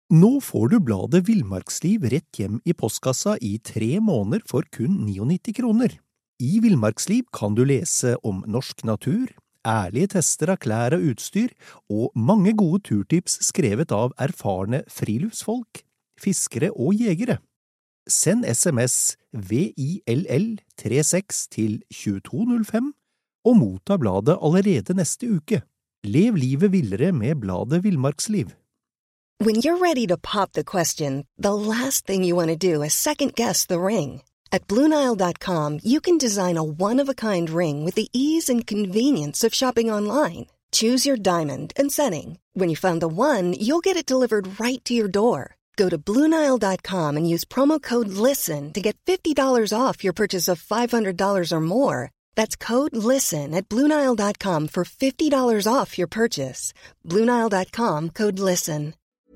Nå får du bladet Villmarksliv rett hjem i postkassa i 3 måneder for kun 99 kroner. I Villmarksliv kan du lese om norsk natur, ærlige tester av klær og utstyr, og mange gode turtips skrevet av erfarne friluftsfolk, fiskere og jegere. Send SMS VILL36 til 2205 og motta bladet allerede neste uke. Lev livet villere med bladet Villmarksliv. When you're ready to pop the question, the last thing you want to do is second-guess the ring. At BlueNile.com, you can design a one-of-a-kind ring with the ease and convenience of shopping online. Choose your diamond and setting. When you find the one, you'll get it delivered right to your door. Go to BlueNile.com and use promo code LISTEN to get $50 off your purchase of $500 or more. That's code LISTEN at BlueNile.com for $50 off your purchase. BlueNile.com, code LISTEN.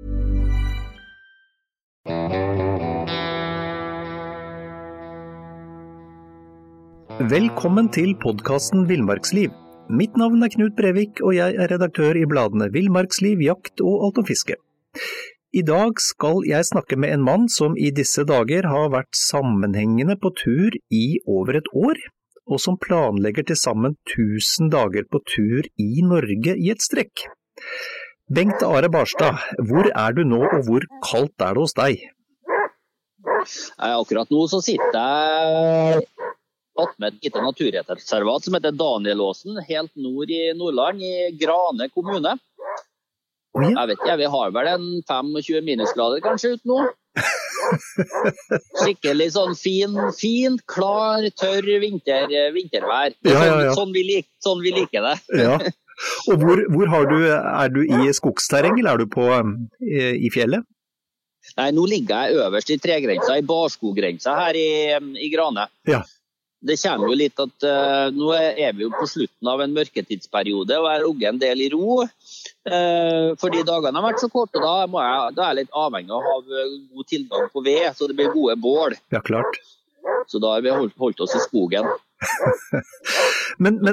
Velkommen til podcasten Villmarksliv. Mitt navn Knut Brevik, og jeg redaktør i bladene Villmarksliv, Jakt og Alt om fiske. I dag skal jeg snakke med en mann som i disse dager har vært sammenhengende på tur i over et år, og som planlegger til sammen 1000 dager på tur i Norge i et strekk. Bengt Are Barstad, hvor du nå, og hvor kaldt det hos deg? Akkurat nå så sitter jeg med et lite naturreservat som heter Danielåsen, helt nord i Nordland, i Grane kommune. Jeg vet ikke, vi har vel en 25 minusgrader kanskje ut nå. Skikkelig sånn fin, klar, tørr vintervær. Sånn vi liker det. Ja. Og hvor har du, du i skogsterreng, eller du i fjellet? Nei, nå ligger jeg øverst i tregrensa, i barskogrensa her i Grane. Ja. Det kommer jo litt at nå vi jo på slutten av en mørketidsperiode, og jeg ligger en del i ro. Fordi dagene har vært så korte, da er jeg litt avhengig av å ha god tilgang på ved, så det blir gode bål. Ja, klart. Så da har vi holdt oss i skogen. men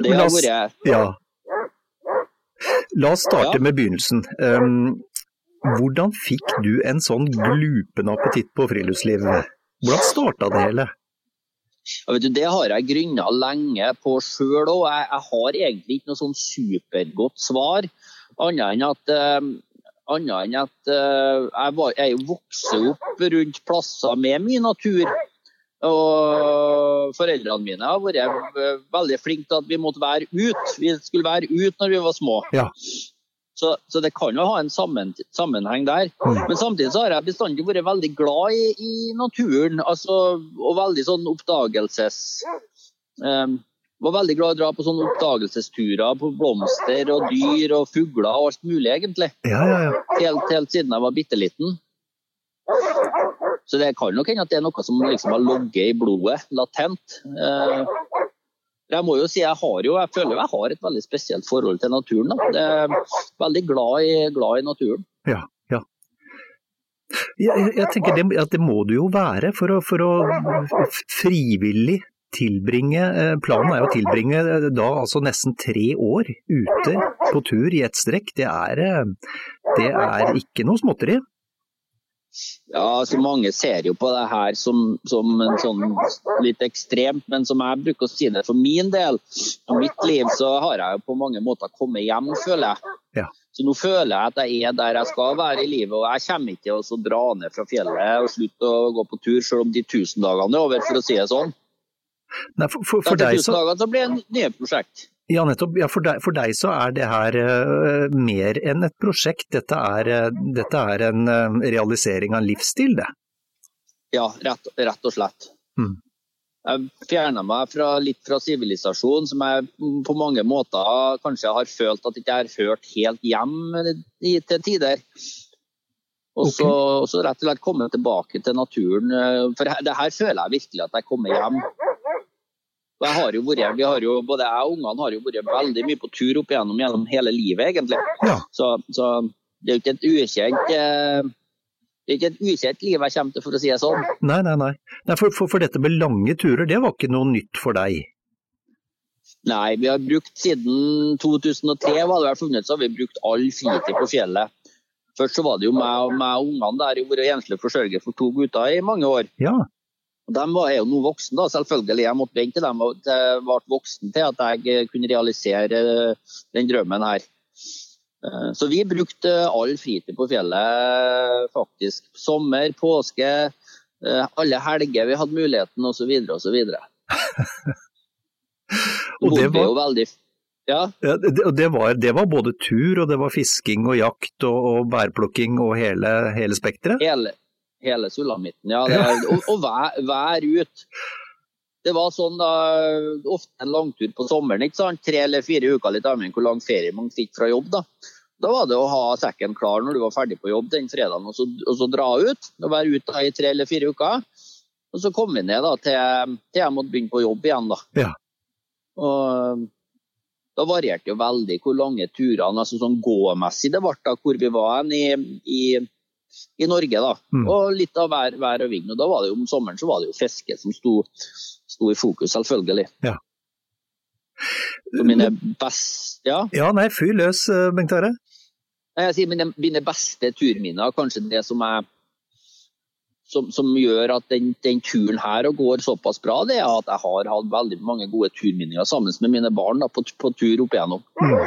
La oss starte med begynnelsen. Hvordan fikk du en sånn glupende appetitt på friluftsliv? Hvordan startet det hele? Ja, vet du, det har jeg grunnet lenge på selv, og jeg har egentlig ikke noe sånn supergodt svar, annet enn at jeg vokste opp rundt plasser med mye natur, og foreldrene mine har vært veldig flinke til at vi måtte være ut. Vi skulle være ut når vi var små. Ja. Så det kan jo ha en sammenheng der. Men samtidig så har jeg bestandig vært veldig glad i naturen, og veldig sånn var veldig glad i å dra på sånne oppdagelsesturer på blomster og dyr og fugler og alt mulig egentlig. Ja. Helt siden jeg var bitteliten. Så det kan nok hende at det noe som liksom har logget i blodet, latent. Jeg må jo si jeg føler jeg har et veldig spesielt forhold til naturen. Da. Jeg er veldig glad i naturen. Ja. Jeg tenker at det må du jo være for å frivillig tilbringe. Planen jo å tilbringe da altså nesten 3 år ute på tur i et strekk. Det er ikke noe småtteri. Ja, så mange ser jo på det her som en sånn litt ekstremt, men som jeg bruker å si det for min del, av mitt liv, så har jeg jo på mange måter kommet hjem, føler jeg. Ja. Så nå føler jeg at jeg der jeg skal være i livet, og jeg kommer ikke til å dra ned fra fjellet og slutte å gå på tur, selv om de 1000 dagene over, for å si det sånn. Nei, for deg så... 1000 dagene så blir det en nye prosjekt. Ja, nettopp. Ja, for deg så det her mer enn et prosjekt. Dette er en realisering av en livsstil, det. Ja, rett og slett. Jeg fjernet meg litt fra sivilisasjon, som jeg på mange måter kanskje har følt at jeg ikke har hørt helt hjem til tider. Og så rett og slett komme tilbake til naturen. For det her føler jeg virkelig at jeg kommer hjem. Både jeg og ungene har jo vært veldig mye på tur opp gjennom hele livet, egentlig. Ja. Så det jo ikke et ukjent liv jeg kommer til, for å si det sånn. Nei, for dette med lange turer, det var ikke noe nytt for deg? Nei, vi har brukt siden 2003, var det vel funnet, så har vi brukt all fritid på fjellet. Først så var det jo meg og ungene der, jeg var enslig forsørger for 2 gutter i mange år. Ja. De var jo nå voksen da, selvfølgelig. Jeg måtte vente til de ble voksen til at jeg kunne realisere den drømmen her. Så vi brukte all fritid på fjellet, faktisk. Sommer, påske, alle helger vi hadde muligheten, og så videre, og så videre. Og det var... jo veldig... Ja. Ja, det var både tur, og det var fisking og jakt og bærplukking og hele spektret? Hele sulamitten, ja. Og vær ut. Det var sånn da, ofte en langtur på sommeren, ikke sant? 3 eller 4 uker, litt avhengig hvor lang ferie man fikk fra jobb da. Da var det å ha sekken klar når du var ferdig på jobb den fredagen, og så dra ut, og være ute da i 3 eller 4 uker. Og så kom vi ned da, til jeg måtte begynne på jobb igjen da. Ja. Og da varierte jo veldig hvor lange turene, altså sånn gåmessig det var da, hvor vi var i Norge da. Og litt av vær og vind, og da var det jo om sommeren så var det jo fiske som sto i fokus, selvfølgelig. Ja. Så mine beste, ja? Ja, nei, fyr løs, Bengt Are. Jeg sier mine beste turminner, kanskje det som gjør at den turen her går såpass bra, det at jeg har hatt veldig mange gode turminninger sammen med mine barn da, på tur opp igjennom.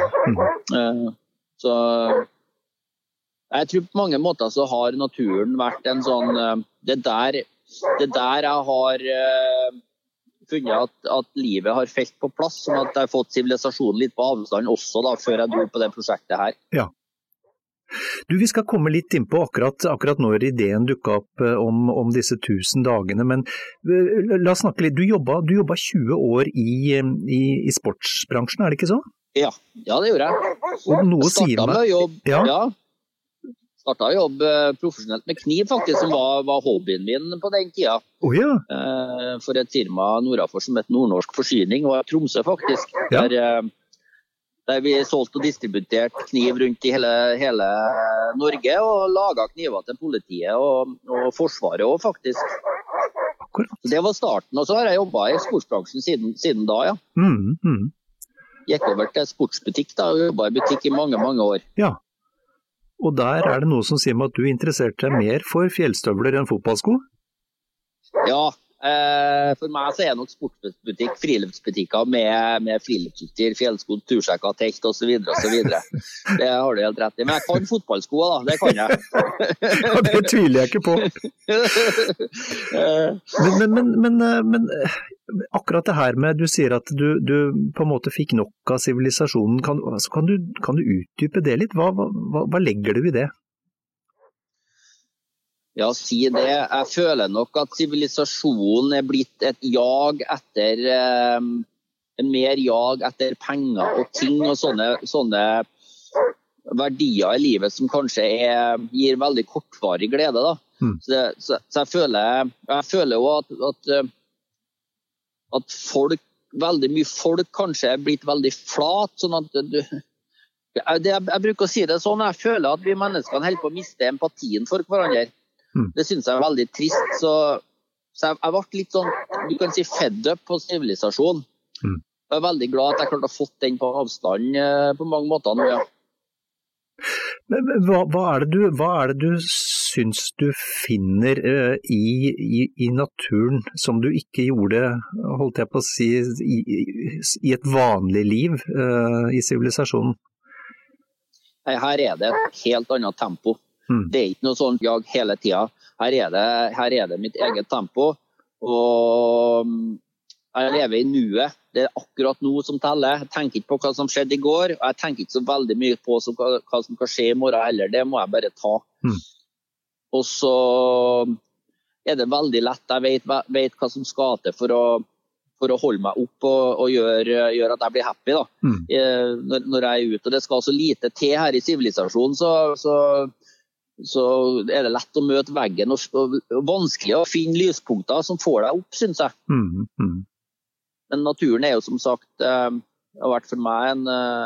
Så jeg tror på mange måter så har naturen vært en sånn, det der jeg har funnet at livet har felt på plass, sånn at jeg har fått sivilisasjonen litt på avstand også da, før jeg dro på det prosjektet her. Ja. Du, vi skal komme litt inn på akkurat når ideen dukket opp om disse 1000 dagene, men la oss snakke litt. Du jobba 20 år i sportsbransjen, er det ikke så? Ja, det gjorde jeg. Og noe sier meg... Startet å jobbe profesjonelt med kniv faktisk, som var hobbyen min på den tida. Ja. For et firma nordafor som het Nordnorsk Forsyning, og Tromsø faktisk. Ja. Der vi solgte og distributerte kniv rundt i hele Norge, og laget kniver til politiet og forsvaret også, faktisk. Akkurat. Så det var starten, og så har jeg jobbet i sportsbransjen siden da, ja. Gikk over til sportsbutikk da, og jobbet i butikk i mange, mange år. Ja, og der er det noe som sier meg at du interesserte deg mer for fjellstøvler enn fotballsko? Ja, for meg så er nok sportsbutikk, friluftsbutikker med friluftsutstyr, fjellsko, tursekker, telt og så videre og så videre. Det har du helt rett i. Men jeg kan fotballsko da, det kan jeg. Ja, det tviler jeg ikke på. Men akkurat det her med, du sier at du på en måte fikk nok av sivilisasjonen, kan du utdype det litt? Hva legger du i det? Ja, si det. Jeg føler nok at sivilisasjonen er blitt et jag etter, mer jag etter penger og ting og sånne verdier i livet som kanskje gir veldig kortvarig glede da. Så jeg føler jo at veldig mye folk kanskje er blitt veldig flat, sånn at jeg bruker å si det sånn, jeg føler at vi menneskene holder på å miste empatien for hverandre. Det synes jeg er veldig trist, så jeg ble litt sånn, du kan si fed up på sivilisasjon. Jeg er veldig glad at jeg klarte å få den på avstand på mange måter nå, ja. Men hva er det du synes du finner i naturen som du ikke gjorde, holdt jeg på å si, i et vanlig liv i sivilisasjonen? Her er det et helt annet tempo. Det er ikke noe sånt jag hele tida. Her er det mitt eget tempo, og jeg lever i nuet. Det er akkurat nå som teller. Jeg tenker ikke på hva som skjedde i går, og jeg tenker ikke så veldig mye på hva som kan skje i morgen heller. Det må jeg bare ta. Og så er det veldig lett. Jeg vet hva som skal til for å holde meg opp og gjøre at jeg blir happy da, når jeg er ute. Og det skal så lite til her i sivilisasjonen, så er det lett å møte veggen og vanskelig å finne lyspunkter som får deg opp, synes jeg. Men naturen er jo som sagt, har vært for meg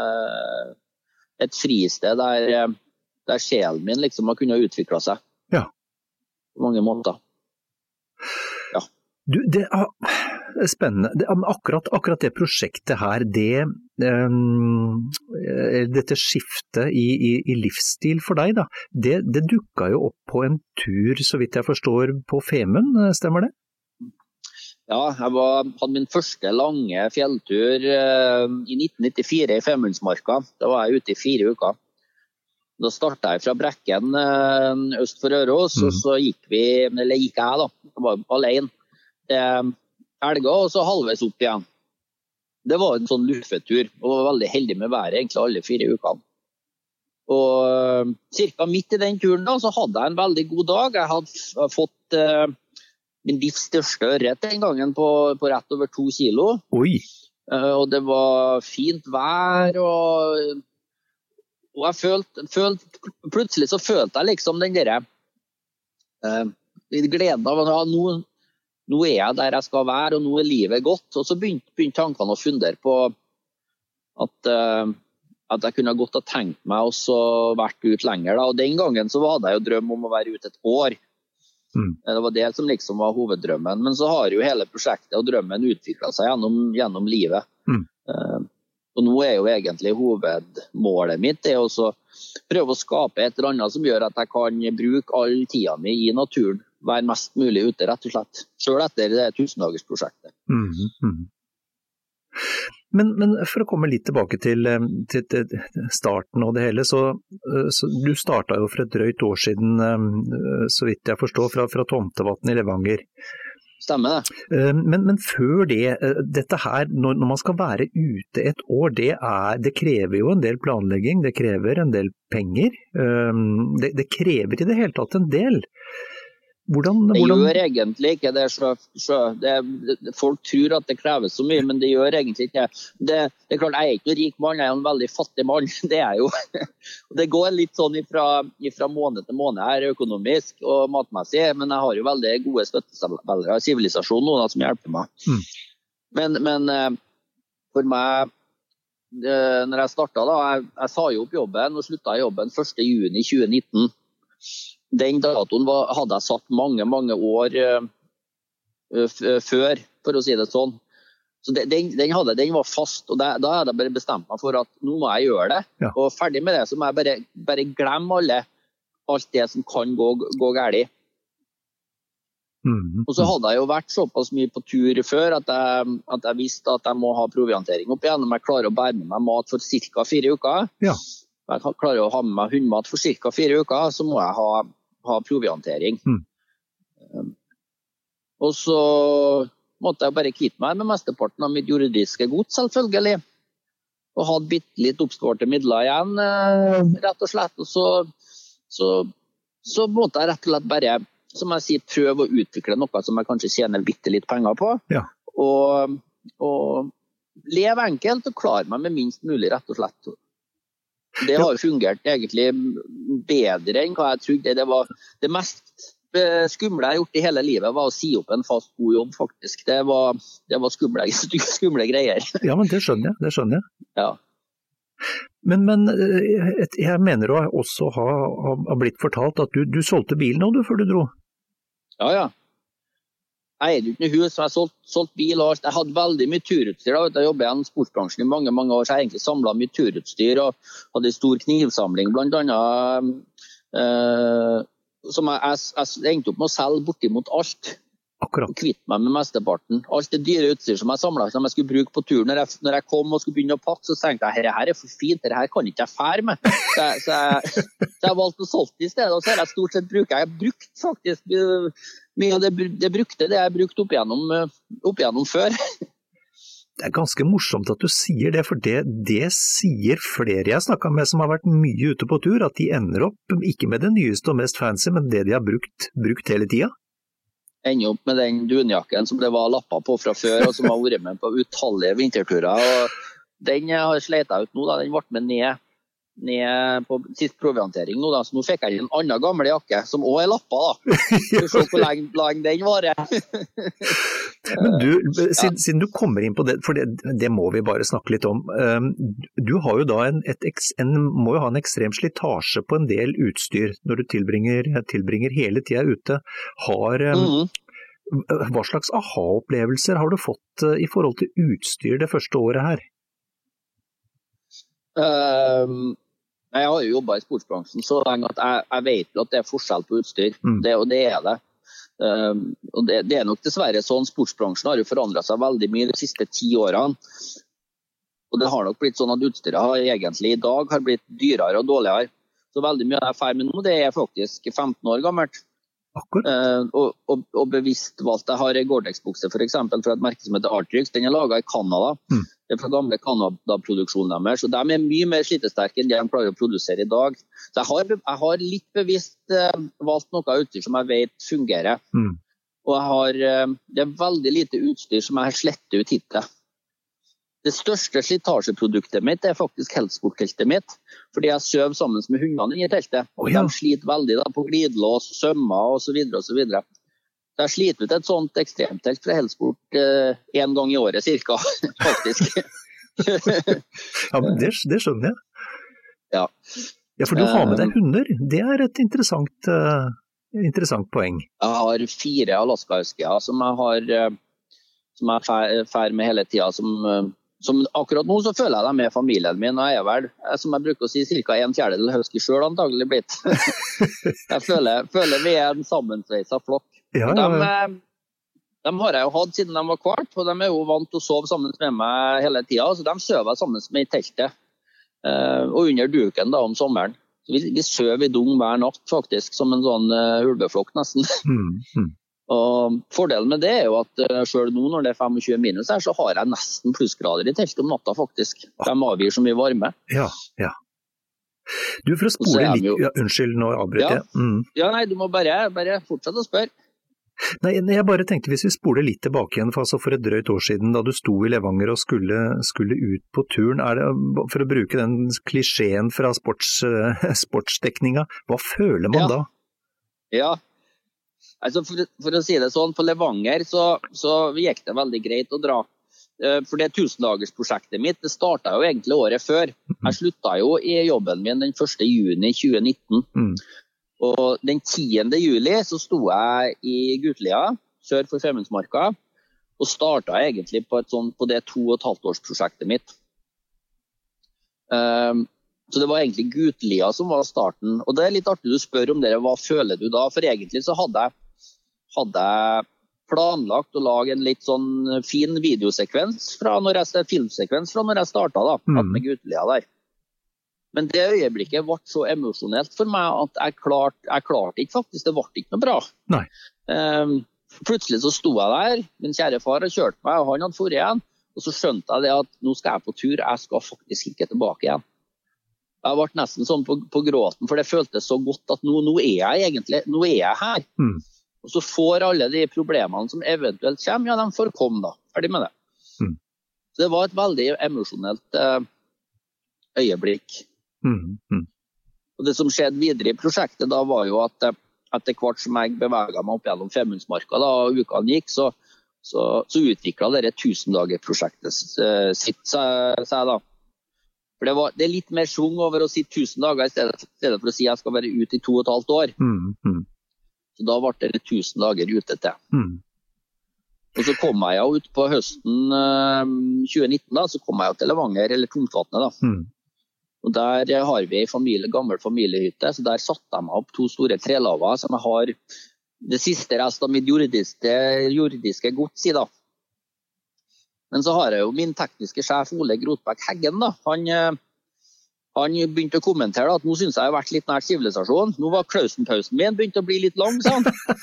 et fristed der sjelen min liksom har kunnet utvikle seg. Ja. På mange måter. Ja. spennende. Akkurat det prosjektet her, dette skiftet i livsstil for deg, da, det dukket jo opp på en tur, så vidt jeg forstår, på Femund, stemmer det? Ja, jeg hadde min første lange fjelltur i 1994 i Femundsmarka. Da var jeg ute i 4 uker. Da startet jeg fra Brekken øst for Røros, og så gikk jeg da, jeg var alene. Elga, og så halvveis opp igjen. Det var en sånn luffetur, og var veldig heldig med været egentlig alle 4 ukene. Og cirka midt i den turen da, så hadde jeg en veldig god dag. Jeg hadde fått min livs største ørret den gangen på rett over 2 kilo. Oi! Og det var fint vær, og jeg følte, plutselig så følte jeg liksom den der gleden av at nå er jeg der jeg skal være, og nå er livet godt. Og så begynte tankene å fundere på at jeg kunne godt ha tenkt meg også vært ut lenger. Da. Og den gangen så var det jo drøm om å være ute et år. Det var det som liksom var hoveddrømmen. Men så har jo hele prosjektet og drømmen utviklet seg gjennom livet. Og nå er jo egentlig hovedmålet mitt det å prøve å skape et eller annet som gjør at jeg kan bruke all tida mi i naturen. Være mest mulig ute, rett og slett. Selv etter det 1000-dagersprosjektet. Men for å komme litt tilbake til starten og det hele, så du startet jo for et drøyt år siden, så vidt jeg forstår, fra Tomtevatn i Levanger. Stemmer det. Men før det, dette her, når man skal være ute et år, det krever jo en del planlegging, det krever en del penger, det krever i det hele tatt en del. Det gjør egentlig ikke det. Folk tror at det krever så mye, men det gjør egentlig ikke. Det er klart, jeg er ikke noen rik mann, jeg er en veldig fattig mann. Det er jo. Det går litt sånn fra måned til måned her, økonomisk og matmessig, men jeg har jo veldig gode støttespillere av sivilisasjon, noen som hjelper meg. Men for meg, når jeg startet da, jeg sa jo opp jobben og sluttet jobben 1. juni 2019. Den datoen hadde jeg satt mange år før, for å si det sånn. Så den var fast, og da hadde jeg bare bestemt meg for at nå må jeg gjøre det. Ja. Og ferdig med det, så må jeg bare glemme alt det som kan gå galt. Og så hadde jeg jo vært såpass mye på tur før at jeg visste at jeg må ha proviantering opp igjen. Om jeg klarer å bære med meg mat for ca. 4 uker, jeg klarer å ha med meg hundmat for ca. 4 uker, så må jeg ha proviantering. Og så måtte jeg bare kvitte meg med mesteparten av mitt juridiske gods, selvfølgelig. Og hadde bitte litt oppsparte midler igjen, rett og slett. Og så måtte jeg rett og slett bare, som jeg sier, prøve å utvikle noe som jeg kanskje tjener bitte litt penger på. Ja. Og leve enkelt og klare meg med minst mulig, rett og slett. Det har fungert egentlig bedre enn hva jeg trodde. Det var det mest skumle jeg har gjort i hele livet, var å si opp en fast god jobb, faktisk. Det var skumle greier. Ja, men det skjønner jeg. Ja. Men jeg mener å også ha blitt fortalt at du solgte bilen nå, før du dro. Ja. Jeg er ikke noe hus, så jeg har solgt bil og alt. Jeg hadde veldig mye turutstyr. Jeg jobbet i en sportsbransjen i mange år, så jeg egentlig samlet mye turutstyr og hadde en stor knivsamling, blant annet, som jeg endte opp med å selge bortimot alt. Akkurat. Kvitt meg med mesteparten. Alt det dyre utstyr som jeg samlet, som jeg skulle bruke på turen. Når jeg kom og skulle begynne å pakke, så tenkte jeg, dette er for fint, dette kan ikke jeg fære med. Så jeg valgte å solgte i stedet, og så har jeg stort sett brukt. Jeg har brukt faktisk mye av det brukte, det jeg brukte opp igjennom før. Det er ganske morsomt at du sier det, for det sier flere jeg snakket med som har vært mye ute på tur, at de ender opp ikke med det nyeste og mest fancy, men det de har brukt hele tiden. Ender opp med den dunjakken som det var lapper på fra før, og som har vært med på utallige vinterturer. Og den har slet jeg ut nå, den ble med ned på sist proviantering nå, så nå fikk jeg en annen gammel jakke, som også er lapper da. Så se hvor lenge den varer. Men du, siden du kommer inn på det, for det må vi bare snakke litt om, du har jo da må jo ha en ekstrem slitasje på en del utstyr når du tilbringer hele tiden ute. Hva slags aha-opplevelser har du fått i forhold til utstyr det første året her? Jeg har jo jobbet i sportsbransjen så lenge at jeg vet jo at det er forskjell på utstyr, det er det. Og det er nok dessverre sånn, sportsbransjen har jo forandret seg veldig mye de siste 10 årene. Og det har nok blitt sånn at utstyret har egentlig i dag har blitt dyrere og dårligere. Så veldig mye av det ferdig med nå, det er faktisk 15 år gammelt. Og bevisst valgt. Jeg har en Gore-Tex-bukse for eksempel fra et merke som heter Arc'teryx. Den er laget i Canada. Det er fra gamle Canada-produksjonen deres. Så de er mye mer slitesterke enn det de klarer å produsere i dag. Så jeg har litt bevisst valgt noe utstyr som jeg vet fungerer. Og det er veldig lite utstyr som jeg har slettet ut hittil. Det største slitasjeproduktet mitt er faktisk heltsportteltet mitt, fordi jeg søv sammen med hundene i teltet. Og de sliter veldig da, på glidelås, sømmer og så videre og så videre. Så jeg sliter ut et sånt ekstremtelt fra heltsport 1 gang i året cirka, faktisk. Ja, men det skjønner jeg. Ja. Ja, for du har med deg hunder. Det er et interessant poeng. Jeg har 4 Alaska-husker som jeg fær med hele tiden, som akkurat nå så føler jeg dem med familien min, og jeg er vel, som jeg bruker å si, ca. 1/4 husky selv antagelig blitt. Jeg føler vi er en sammensveiset flokk. Ja. De har jeg jo hatt siden de var kvart, og de er jo vant til å sove sammen med meg hele tiden, så de søver sammen med i teltet, og under duken da om sommeren. Så vi søver i dung hver natt faktisk, som en sånn ulveflokk nesten. Og fordelen med det er jo at selv nå når det er 25 minus her, så har jeg nesten plussgrader i teltet om natta faktisk. De avgir så mye varme. Ja. Du, for å spole litt... Ja, unnskyld, nå avbryter jeg. Ja, nei, du må bare fortsette å spørre. Nei, jeg bare tenkte hvis vi spoler litt tilbake igjen, for et drøyt år siden, da du sto i Levanger og skulle ut på turen, for å bruke den klisjeen fra sportsdekninga, hva føler man da? Ja, altså for å si det sånn, på Levanger så gikk det veldig greit å dra. For det 1000-dagersprosjektet mitt, det startet jo egentlig året før. Jeg sluttet jo i jobben min den 1. juni 2019. Og den 10. juli så sto jeg i Gutlia, sør for Femundsmarka, og startet egentlig på det 2,5-årsprosjektet mitt. Så det var egentlig Gutlia som var starten. Og det er litt artig du spør om det, hva føler du da? For egentlig så hadde jeg planlagt å lage en litt sånn fin videosekvens filmsekvens fra når jeg startet da, med Gutlia der. Men det øyeblikket ble så emosjonelt for meg at jeg klarte ikke faktisk, det ble ikke noe bra. Nei. Plutselig så sto jeg der, min kjære far har kjørt meg, og han hadde forrige igjen, og så skjønte jeg det at nå skal jeg på tur, jeg skal faktisk ikke tilbake igjen. Jeg ble nesten sånn på gråten, for det føltes så godt at nå er jeg her. Og så får alle de problemene som eventuelt kommer, ja, de får komme da, ferdig med det. Så det var et veldig emosjonelt øyeblikk. Og det som skjedde videre i prosjektet da var jo at etter hvert som jeg beveget meg opp gjennom Femundsmarka da, og ukene gikk, så utviklet dette 1000-dager-prosjektet seg da. For det er litt mer svung over å si 1000 dager i stedet for å si jeg skal være ute i 2,5 år. Så da ble det 1000 dager ute til. Og så kom jeg jo ut på høsten 2019 da, så kom jeg jo til Levanger, eller Tungtvatnet da. Og der har vi en gammel familiehytte, så der satte jeg meg opp 2 store trelaver som jeg har det siste rest av mitt jordiske gods i da. Men så har jeg jo min tekniske sjef Ole Grotbæk Heggen da, han begynte å kommentere at nå synes jeg har vært litt nært sivilisasjon. Nå var Klausen-pausen min begynt å bli litt lang, sånn.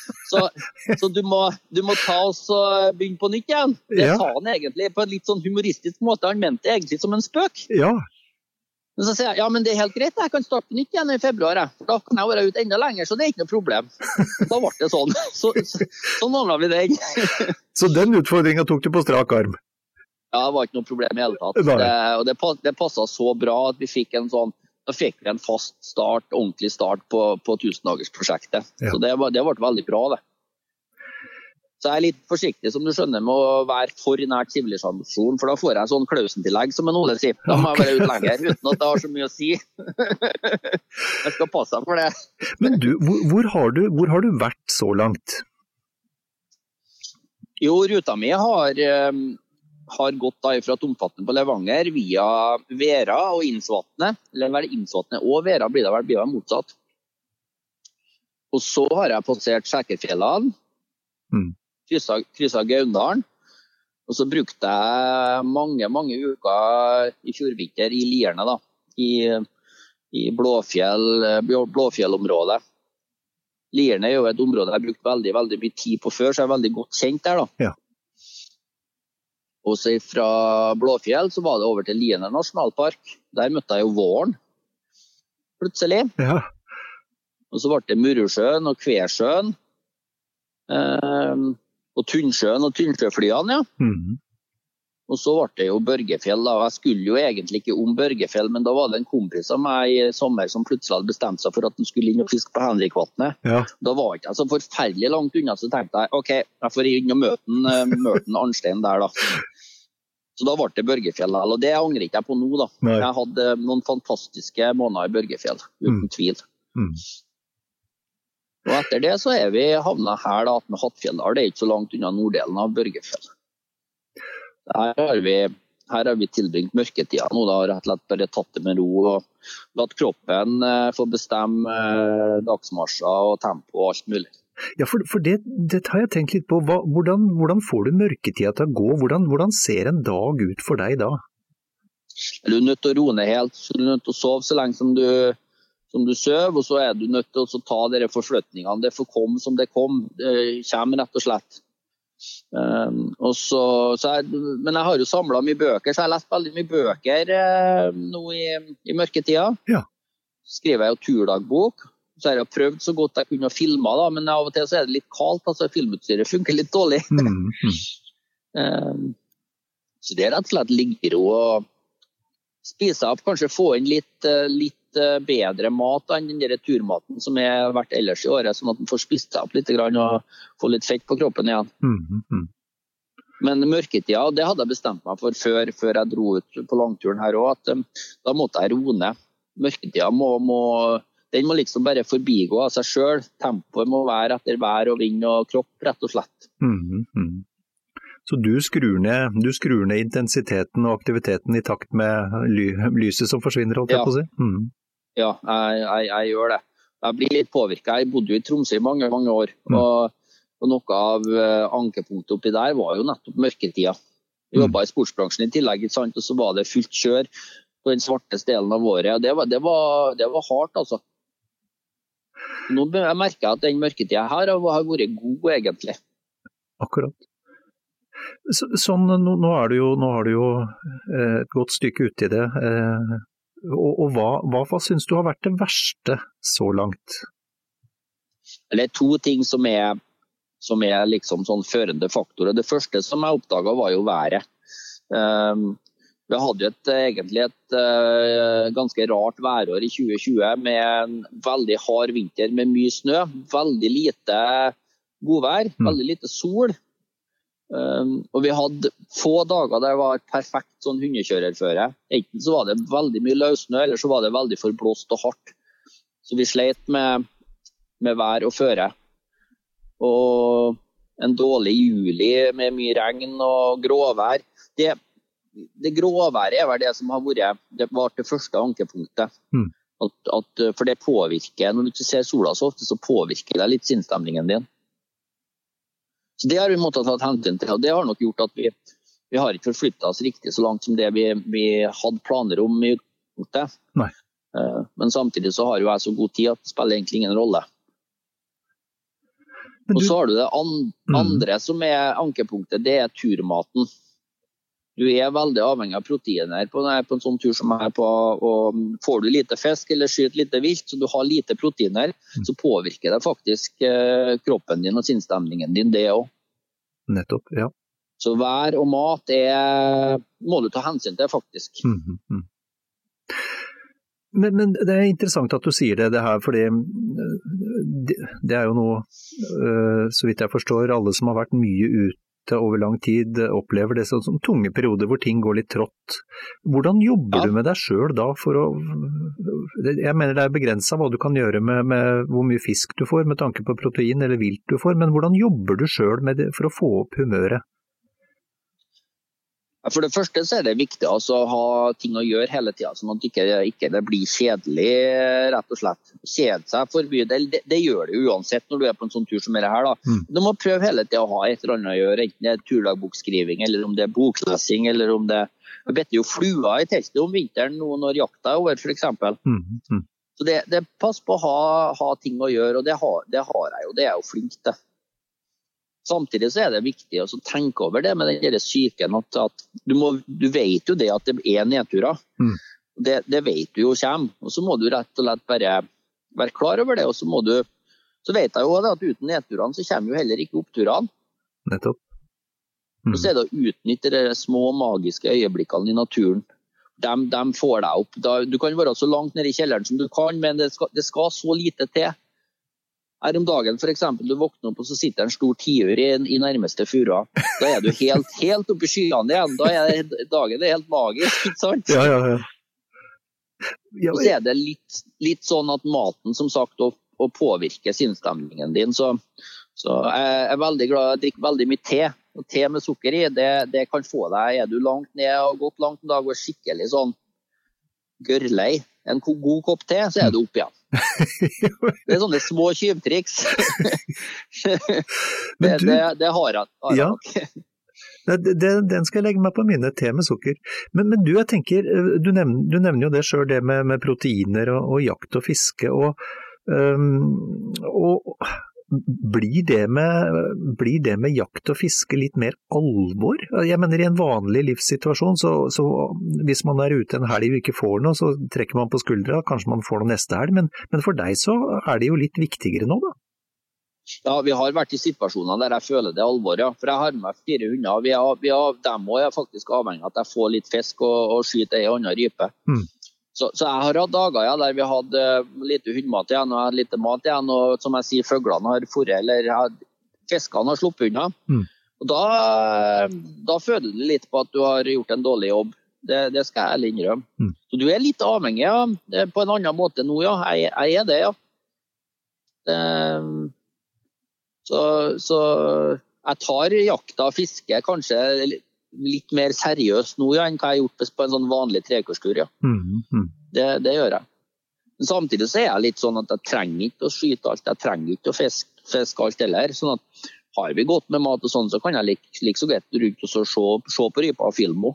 Så du må ta oss og begynne på nytt igjen. Det sa han egentlig på en litt sånn humoristisk måte, han mente egentlig som en spøk. Ja. Men så sier jeg, ja, men det er helt greit, jeg kan starte på nytt igjen i februar, for da kan jeg være ute enda lenger, så det er ikke noe problem. Da ble det sånn. Sånn ordnet vi det. Så den utfordringen tok du på strak arm? Ja, det var ikke noe problem i hele tatt. Og det passet så bra at vi fikk da fikk vi en fast start, ordentlig start på 1000-dagersprosjektet. Så det ble veldig bra, det. Så jeg er litt forsiktig, som du skjønner, med å være for nært sivilisasjon, for da får jeg sånn Klausen-tillegg, som en Ole sier. Da må jeg være ut lenger, uten at det har så mye å si. Jeg skal passe for det. Men du, hvor har du vært så langt? Jo, ruta mi har gått da fra Tomtvatnet på Levanger via Vera og Innsvatnet, eller vel Innsvatnet og Vera blir det motsatt. Og så har jeg passert Skjækerfjellene, krysset Gaundalen, og så brukte jeg mange uker i fjordvinter i Lierne da, i Blåfjellområdet. Lierne er jo et område jeg har brukt veldig mye tid på før, så jeg er veldig godt kjent der da. Ja. Og så fra Blåfjell så var det over til Lierne nasjonalpark. Der møtte jeg jo våren, plutselig. Ja. Og så ble det Murusjøen og Kværsjøen, og Tunnsjøen og Tunnsjøflyene, ja. Og så ble det jo Børgefjell da. Jeg skulle jo egentlig ikke om Børgefjell, men da var det en kompis av meg i sommer som plutselig hadde bestemt seg for at han skulle inn og fiske på Henrikvatnet. Ja. Da var ikke jeg så forferdelig langt unna, så tenkte jeg, ok, jeg får inn og møte Arnstein der da. Så da ble det Børgefjell, og det angrer ikke jeg på nå da. Nei. Jeg hadde noen fantastiske måneder i Børgefjell, uten tvil. Og etter det så er vi havnet her da, med Hattfjelldal. Det er ikke så langt unna norddelen av Børgefjell. Her har vi tilbringt mørketida nå da, rett og slett bare tatt det med ro og latt kroppen få bestemme dagsmarsjer og tempo og alt mulig. Ja, for det har jeg tenkt litt på. Hvordan får du mørketida til å gå? Hvordan ser en dag ut for deg da? Du er nødt til å roe ned helt, så du er nødt til å sove så lenge som du søv, og så er du nødt til å ta dere forflytningene. Det får komme som det kom, det kommer rett og slett. Men jeg har jo samlet mye bøker, så jeg har lest veldig mye bøker nå i mørketida. Ja. Skriver jeg jo turdagbok, så har jeg prøvd så godt jeg kunne filme da, men av og til så er det litt kaldt, altså filmutstyret funker litt dårlig. Så det er rett og slett ligge i ro og spise opp, kanskje få inn litt bedre mat enn den der turmaten som er vært ellers i året, sånn at man får spist seg opp litt og få litt fett på kroppen igjen. Men mørketida, det hadde jeg bestemt meg for før jeg dro ut på langturen her også, at da måtte jeg roe ned. Mørketida den må liksom bare forbigå av seg selv. Tempoet må være etter vær og vind og kropp, rett og slett. Så du skrur ned intensiteten og aktiviteten i takt med lyset som forsvinner, holdt jeg på å si? Ja, jeg gjør det. Jeg blir litt påvirket. Jeg bodde jo i Tromsø i mange år, og noe av ankepunktet oppi der var jo nettopp mørketida. Jeg jobbet i sportsbransjen i tillegg, ikke sant? Og så var det fullt kjør på den svarteste delen av året. Det var hardt, altså. Nå jeg merker at den mørketida her har vært god, egentlig. Akkurat. Sånn, nå har du jo et godt stykke ut i det, og hva synes du har vært det verste så langt? Det er to ting som er liksom sånn førende faktorer. Det første som jeg oppdaget var jo været. Vi hadde jo egentlig et ganske rart værår i 2020 med en veldig hard vinter med mye snø, veldig lite godvær, veldig lite sol. Og vi hadde få dager der det var et perfekt sånn hundekjørerføre. Enten så var det veldig mye løssnø, eller så var det veldig forblåst og hardt. Så vi slet med vær og føre. Og en dårlig juli med mye regn og gråvær. Det gråværet er vel det som har vært det første ankepunktet. For det påvirker, når du ikke ser sola så ofte, så påvirker det litt sinnsstemningen din. Så det har vi måttet ta hensyn til, og det har nok gjort at vi har ikke forflyttet oss riktig så langt som det vi hadde planer om i utgangspunktet. Nei. Men samtidig så har jo jeg så god tid at det spiller egentlig ingen rolle. Og så har du det andre som er ankepunktet, det er turmaten. Du er veldig avhengig av proteiner på en sånn tur som jeg er på, og får du lite fisk eller skyter lite vilt, så du har lite proteiner, så påvirker det faktisk kroppen din og sinnsstemningen din, det også. Nettopp, ja. Så vær og mat må du ta hensyn til, faktisk. Men det er interessant at du sier det her, fordi det er jo noe, så vidt jeg forstår, alle som har vært mye til over lang tid opplever det som tunge perioder hvor ting går litt trått. Hvordan jobber du med deg selv da for å... Jeg mener det begrenset hva du kan gjøre med hvor mye fisk du får med tanke på protein eller vilt du får, men hvordan jobber du selv med det for å få opp humøret? For det første så det viktig altså, å ha ting å gjøre hele tiden, sånn at ikke det blir kjedelig, rett og slett. Kjede seg forbi, det gjør det uansett når du på en sånn tur som det her. Da. Du må prøve hele tiden å ha et eller annet å gjøre, enten det turdagboksskriving, eller om det boklesing, eller om det... Jeg vet jo flua i teltet om vinteren nå når jakta over, for eksempel. Så det pass på å ha ting å gjøre, og det har jeg jo, det er jo flink til. Samtidig så det viktig å tenke over det med den syken, at du vet jo det at det nedturer. Det vet du jo kommer, og så må du rett og slett bare være klar over det, og så vet jeg jo det at uten nedturene så kommer jo heller ikke oppturene. Nettopp. Og så det å utnytte de små magiske øyeblikkene i naturen. De får deg opp. Du kan være så langt nede i kjelleren som du kan, men det skal så lite til. Her om dagen, for eksempel, du våkner opp og så sitter en stor tiur i nærmeste fura. Da du helt oppe i skyene igjen. Da dagen helt magisk, ikke sant? Ja. Og så det litt sånn at maten, som sagt, å påvirke sinnsstemningen din. Så jeg veldig glad, jeg drikker veldig mye te. Og te med sukker i, det kan få deg, du langt ned og gått langt en dag og skikkelig sånn gørlei. En god kopp te, så du opp igjen. Det sånne små kyvtriks. Det har jeg. Ja. Den skal jeg legge meg på minne, te med sukker. Men du, jeg tenker, du nevner jo det selv, det med proteiner og jakt og fiske, og blir det med jakt og fiske litt mer alvor? Jeg mener i en vanlig livssituasjon, så hvis man ute en helg og ikke får noe, så trekker man på skuldra, kanskje man får noe neste helg, men for deg så det jo litt viktigere nå da? Ja, vi har vært i situasjoner der jeg føler det alvor, ja. For jeg har med 4 hunder, dem må jeg faktisk avhengig at jeg får litt fisk og skyter en annen rype. Så jeg har hatt dager der vi hadde lite hundmat igjen, og jeg hadde lite mat igjen, og som jeg sier, føglene har forret, eller fiskene har sluppet unna. Og da føler du litt på at du har gjort en dårlig jobb. Det skal jeg ærlig innrømme. Så du litt avhengig, ja. På en annen måte nå, ja. Jeg det, ja. Så jeg tar jakta og fiske kanskje litt mer seriøst nå enn hva jeg har gjort på en sånn vanlig trekurstur, ja. Det gjør jeg. Men samtidig så jeg litt sånn at jeg trenger ikke å skyte alt, jeg trenger ikke å fiske alt heller, sånn at har vi gått med mat og sånn, så kan jeg like så greit rundt og se på rypa og filme.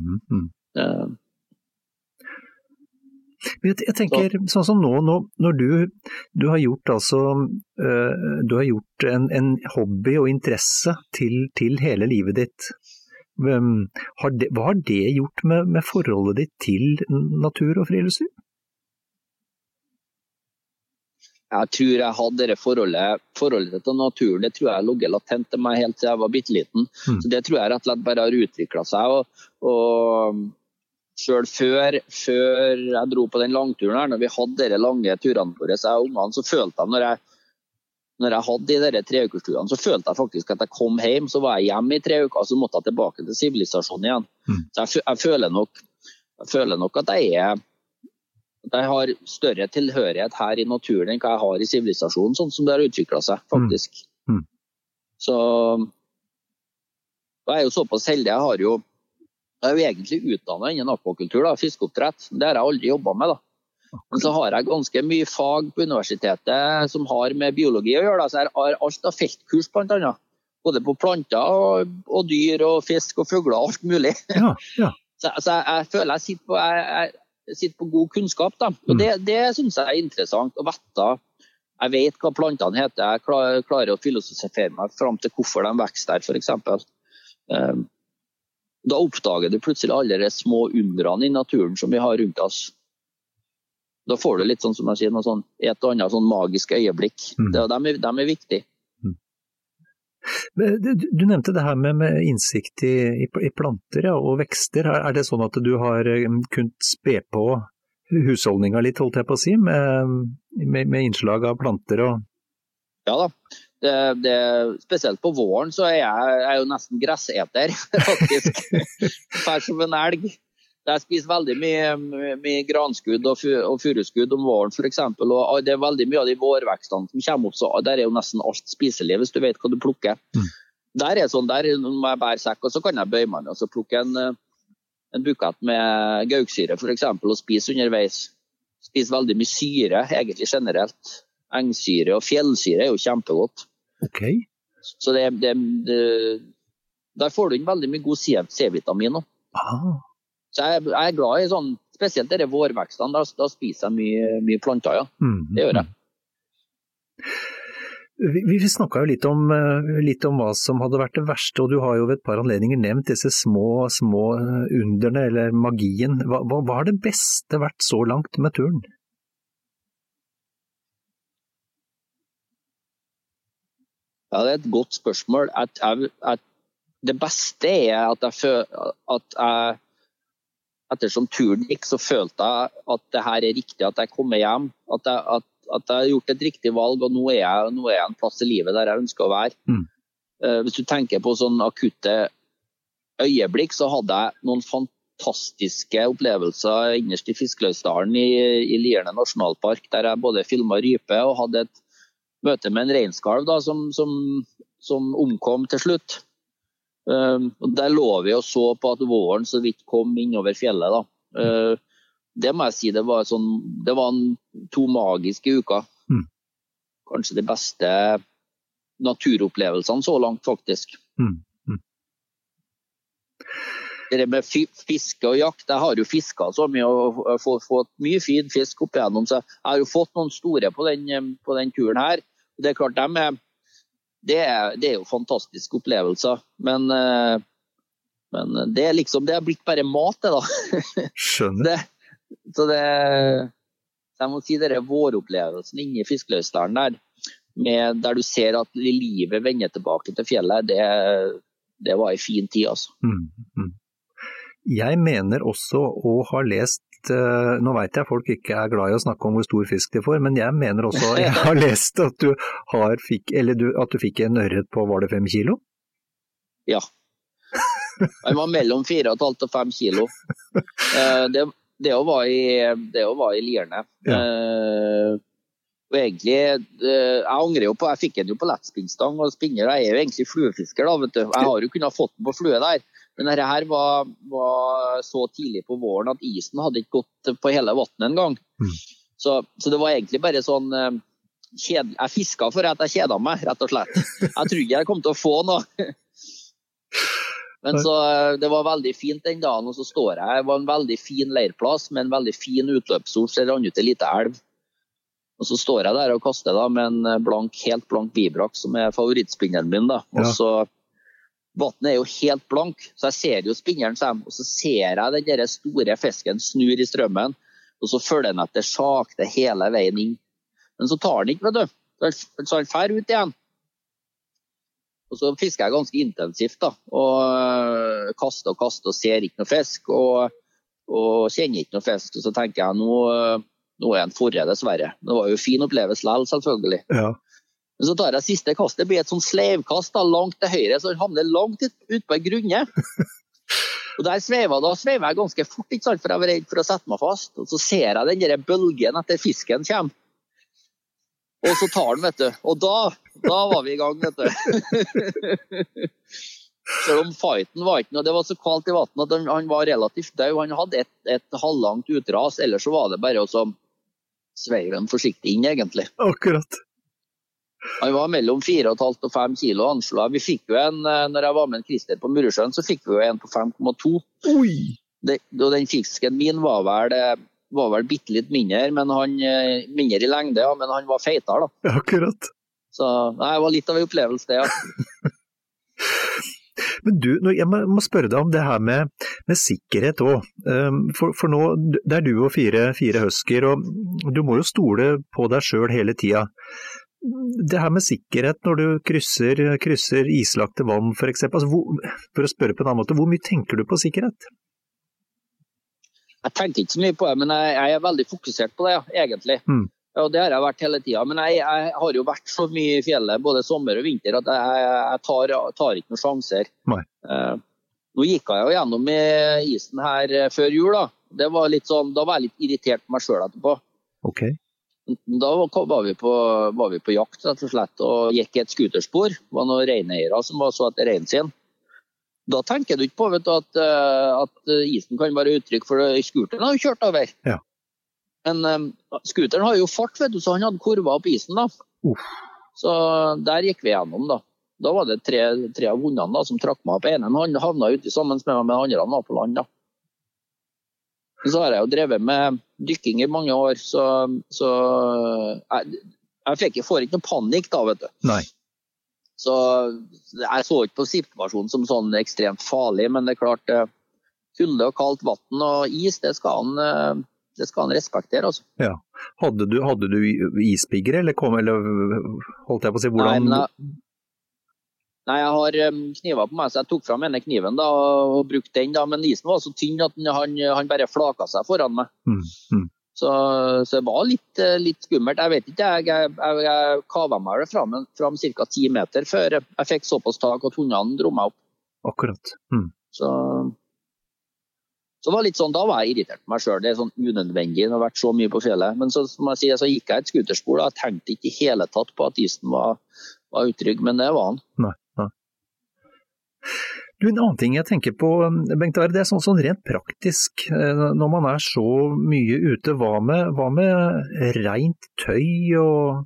Jeg tenker sånn som nå når du har gjort du har gjort en hobby og interesse til hele livet ditt. Hva har det gjort med forholdet ditt til natur og friluftsliv? Jeg tror jeg hadde det forholdet til naturen, det tror jeg lå latent til meg helt til jeg var bitteliten. Så det tror jeg rett og slett bare har utviklet seg. Og selv før jeg dro på den langturen her, når vi hadde de lange turene våre, så jeg og ungene, så følte jeg når jeg hadde de der 3 ukersturene, så følte jeg faktisk at jeg kom hjem, så var jeg hjemme i 3 uker, så måtte jeg tilbake til sivilisasjonen igjen. Så jeg føler nok at jeg har større tilhørighet her i naturen enn hva jeg har i sivilisasjonen, sånn som det har utviklet seg, faktisk. Så jeg jo såpass heldig, jeg er jo egentlig utdannet innen akvakultur, fiskeoppdrett. Det har jeg aldri jobbet med, da. Men så har jeg ganske mye fag på universitetet som har med biologi å gjøre, så jeg har alt av feltkurs blant annet. Både på planter og dyr og fisk og fugler, alt mulig. Ja. Så jeg føler jeg sitter på god kunnskap, da. Og det synes jeg interessant å vite. Jeg vet hva plantene heter, jeg klarer å filosofere meg frem til hvorfor de vokser der, for eksempel. Da oppdager du plutselig alle de små underene i naturen som vi har rundt oss. Da får du litt sånn som jeg sier, et og annet sånn magisk øyeblikk. De viktige. Du nevnte det her med innsikt i planter og vekster. Er det sånn at du har kunnet spe på husholdninga litt, holdt jeg på å si, med innslag av planter og... Ja da, Spesielt på våren så jeg jo nesten gresseter, faktisk. Fær som en elg. Jeg spiser veldig mye granskudd og furuskudd om våren, for eksempel. Og det veldig mye av de vårvekstene som kommer opp, så der jo nesten alt spiselig, hvis du vet hva du plukker. Der sånn, der må jeg bære sekk, og så kan jeg bøye meg, og så plukke en bukett med gauksyre, for eksempel, og spise underveis. Spise veldig mye syre, egentlig generelt. Engsyre og fjellsyre jo kjempegodt. Ok. Så der får du inn veldig mye god C-vitamin nå. Så jeg glad i sånn, spesielt dere vårvekstene, da spiser jeg mye planter, ja. Det gjør jeg. Vi snakket jo litt om hva som hadde vært det verste, og du har jo ved et par anledninger nevnt disse små underne, eller magien. Hva har det beste vært så langt med turen? Ja, det et godt spørsmål. Det beste at jeg ettersom turen gikk, så følte jeg at det her riktig, at jeg kommer hjem, at jeg har gjort et riktig valg, og nå jeg en plass i livet der jeg ønsker å være. Hvis du tenker på sånn akutte øyeblikk, så hadde jeg noen fantastiske opplevelser innerst i Fiskeløysdalen i Lierne nasjonalpark, der jeg både filmet rype og hadde et møte med en reinskalv da, som omkom til slutt. Og der lå vi og så på at våren så vidt kom innover fjellet da. Det må jeg si, det var 2 magiske uker. Kanskje de beste naturopplevelsene så langt faktisk. Det med fiske og jakt, jeg har jo fisket så mye og fått mye fin fisk opp igjennom, så jeg har jo fått noen store på den turen her. Det klart, det jo fantastiske opplevelser, men det det har blitt bare mat det da. Skjønner. Så jeg må si det våropplevelsen inne i Fiskeløysdalen der du ser at livet vender tilbake til fjellet, det var en fin tid altså. Jeg mener også å ha lest, nå vet jeg folk ikke glad i å snakke om hvor stor fisk de får, men jeg mener også, jeg har lest at du fikk en ørret på, var det 5 kilo? Ja. Den var mellom 4,5 og 5 kilo. Det var i Lierne. Ja. Og egentlig, jeg angrer jo på, jeg fikk den jo på lettspinnstang og spinner, jeg jo egentlig fluefisker da, vet du. Jeg har jo kunnet fått den på flue der. Men dette her var så tidlig på våren at isen hadde ikke gått på hele vattnet en gang. Så det var egentlig bare sånn jeg fisket for at jeg kjedet meg, rett og slett. Jeg trodde ikke jeg kom til å få noe. Men så det var veldig fint den dagen, og så står jeg. Det var en veldig fin leirplass med en veldig fin utløpsord, så det rann ut en liten elv. Og så står jeg der og kaster da med en helt blank bibrak, som favorittspinneren min da. Og så vattnet jo helt blank, så jeg ser jo spinneren sammen, og så ser jeg den der store fisken snur i strømmen, og så følger den etter sakte hele veien inn. Men så tar den ikke, vet du. Så han fer ut igjen. Og så fisker jeg ganske intensivt da, og kaster og ser ikke noe fisk, og kjenner ikke noe fisk, og så tenker jeg, nå en forre dessverre. Det var jo en fin opplevelse likevel, selvfølgelig. Ja. Men så tar jeg siste kastet, det blir et sånn sleivkast da, langt til høyre, så han havner langt ut på en grunne. Og der sveiver jeg ganske fort, ikke sant, for jeg var redd for å sette meg fast. Og så ser jeg den der bølgen etter fisken kommer. Og så tar den, vet du. Og da var vi i gang, vet du. Selv om fighten var ikke noe, det var så kaldt i vattnet at han var relativt død. Han hadde et halvlangt utras, ellers så var det bare å sveive den forsiktig inn, egentlig. Akkurat. Han var mellom 4,5 og 5 kilo anslag. Vi fikk jo når jeg var med en Christer på Murusjøen, så fikk vi jo en på 5,2. Oi! Og den fisken min var vel bitte litt mindre, mindre i lengde, ja, men han var feitere da. Akkurat. Så det var litt av en opplevelse det, ja. Men du, jeg må spørre deg om det her med sikkerhet også. For nå, det du og fire husker, og du må jo stole på deg selv hele tiden. Det her med sikkerhet når du krysser islagte vann for eksempel, altså, for å spørre på en annen måte, hvor mye tenker du på sikkerhet? Jeg tenker ikke så mye på det, men jeg veldig fokusert på det, ja, egentlig. Ja, det har jeg vært hele tiden, men jeg har jo vært så mye i fjellet, både sommer og vinter, at jeg tar ikke noen sjanser. Nei. Nå gikk jeg jo gjennom med isen her før jul da. Det var litt sånn, da var jeg litt irritert på meg selv etterpå. Ok. Da var vi på jakt rett og slett, og gikk i et skuterspor. Det var noen reineiere som var så etter reinen sin. Da tenker du ikke på, vet du, at isen kan være uttrykk for det. Skuteren har jo kjørt over. Ja. Men skuteren har jo fart, vet du, så han hadde kurva opp isen da. Så der gikk vi gjennom da. Da var det tre av hundene da, som trakk meg opp. En havna ute sammen med meg, men andre var på land da. Så har jeg jo drevet med dykking i mange år, så jeg får ikke noe panikk da, vet du. Nei. Så jeg så ikke på situasjonen som sånn ekstremt farlig, men det er klart, kulde og kaldt vatten og is, det skal han respektere, altså. Ja. Hadde du ispigger, eller holdt jeg på å si, hvordan... Nei, jeg har kniver på meg, så jeg tok fram ene kniven da, og brukte den da, men isen var så tynn at han bare flaka seg foran meg. Så det var litt skummelt. Jeg vet ikke, jeg kavet meg fram cirka 10 meter før jeg fikk såpass tak at hundene dro meg opp. Akkurat. Så det var litt sånn, da var jeg irritert på meg selv. Det er sånn unødvendig, det har vært så mye på fjellet. Men så, som jeg sier, så gikk jeg et skuterspor da, jeg tenkte ikke i hele tatt på at isen var utrygg, men det var han. Nei. Du, en annen ting jeg tenker på, Bengt, det er sånn rent praktisk, når man er så mye ute, hva med rent tøy og...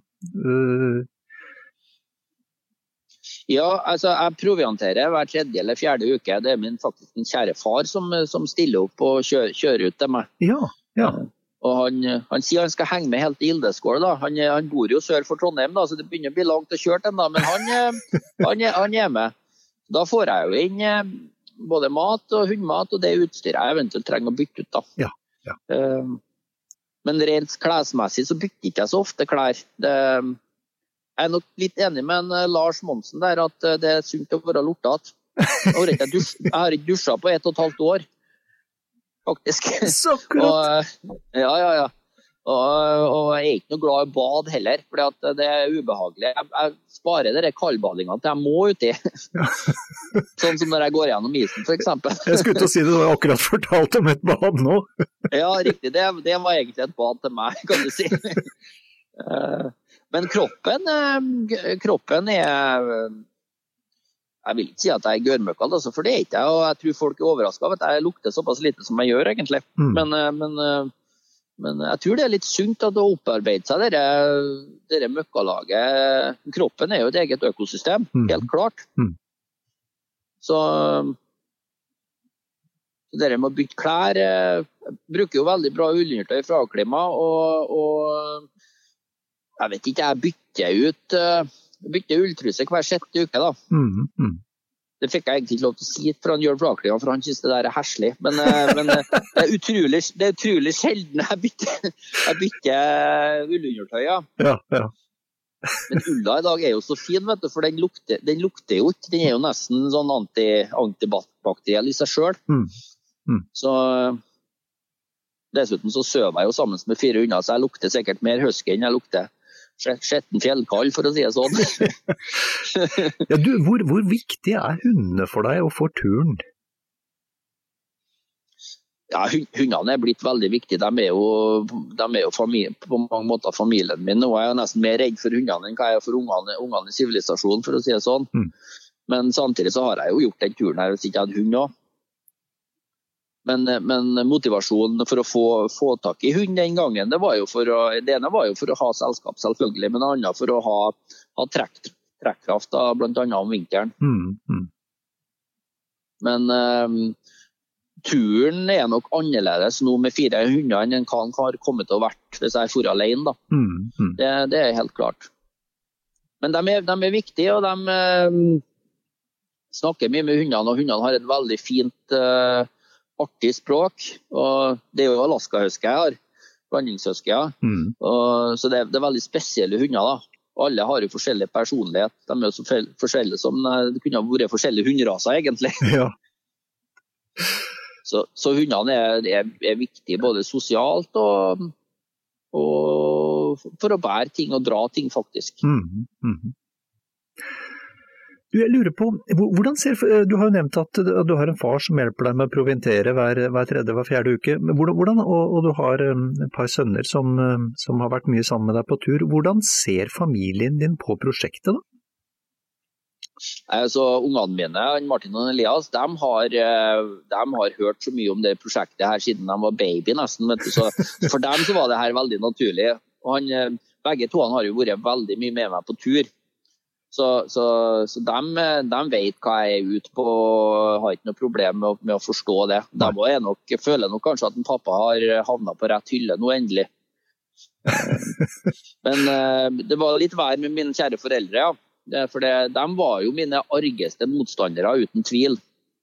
Ja, altså jeg provianterer hver 3. eller 4. uke. Det er faktisk min kjære far som stiller opp og kjører ut til meg. Ja. Og han sier han skal henge med helt til Ildeskål da. Han bor jo sør for Trondheim da, så det begynner å bli langt å kjøre den da, men han er med. Da får jeg jo inn både mat og hundmat og det utstyret jeg eventuelt trenger å bytte ut da. Ja. Men rent klesmessig så bytter ikke jeg så ofte klær. Jeg er nok litt enig med Lars Monsen der at det er sunt å være lortet. Jeg har ikke dusjet på 1,5 år, faktisk. Så klart! Ja. Og jeg er ikke noe glad i bad heller, for det er ubehagelig. Jeg sparer dere kaldbadingene til jeg må uti. Sånn som når jeg går gjennom isen, for eksempel. Jeg skulle til å si det, du har akkurat fortalt om et bad nå. Ja, riktig. Det var egentlig et bad til meg, kan du si. Men kroppen er... Jeg vil ikke si at jeg er gørmøkkal, altså, for det er ikke jeg, og jeg tror folk er overrasket av at jeg lukter såpass lite som jeg gjør, egentlig. Men jeg tror det er litt sunt at å opparbeide seg dere møkkalaget. Kroppen er jo et eget økosystem, helt klart. Så dere må bytte klær. Jeg bruker jo veldig bra ullundertøy fra Aklima, og jeg vet ikke, jeg bytter ulltruse hver 6. uke da. Det fikk jeg egentlig ikke lov til å si fra Jørn Flaklima, for han synes det der er herselig. Men det er utrolig sjelden jeg bytter ullundertøy, ja. Ja. Men ulla i dag er jo så fin, vet du, for den lukter jo ikke. Den er jo nesten sånn antibakteriell i seg selv. Så dessuten så søver jeg jo sammen med 4 hunder, så jeg lukter sikkert mer husky enn jeg lukter skjetten fjellkall, for å si det sånn. Ja, du, hvor viktig er hundene for deg og for turen? Ja, hundene er blitt veldig viktige. De er jo på mange måter familien min. Nå er jeg nesten mer redd for hundene enn hva jeg er for ungene i sivilisasjonen, for å si det sånn. Men samtidig så har jeg jo gjort den turen her hvis jeg ikke hadde hund også. Men motivasjonen for å få tak i hund den gangen, det ene var jo for å ha selskap selvfølgelig, men det andre for å ha trekkraft da, blant annet om vinteren. Men turen er nok annerledes nå med 4 hunder enn hva han har kommet til å vært hvis jeg får alene da. Det er helt klart. Men de er viktige, og de snakker mye med hundene, og hundene har et veldig fint artig språk, og det er jo Alaska-husky jeg har, blandingshusky, så det er veldig spesielle hunder da. Alle har jo forskjellig personlighet, de er jo så forskjellige som det kunne ha vært forskjellige hunderaser egentlig. Ja. Så hundene er viktige både sosialt og for å bære ting og dra ting faktisk. Du, jeg lurer på, hvordan du har jo nevnt at du har en far som hjelper deg med å proviantere hver tredje, hver fjerde uke, og du har et par sønner som har vært mye sammen med deg på tur. Hvordan ser familien din på prosjektet da? Så ungene mine, Martin og Elias, de har hørt så mye om det prosjektet her siden de var baby nesten, vet du. Så for dem så var det her veldig naturlig. Og begge to har jo vært veldig mye med meg på tur. Så de vet hva jeg er ute på, og har ikke noe problem med å forstå det. De føler nok kanskje at en pappa har havnet på rett hylle nå endelig. Men det var litt vær med mine kjære foreldre, ja. For de var jo mine argeste motstandere, uten tvil.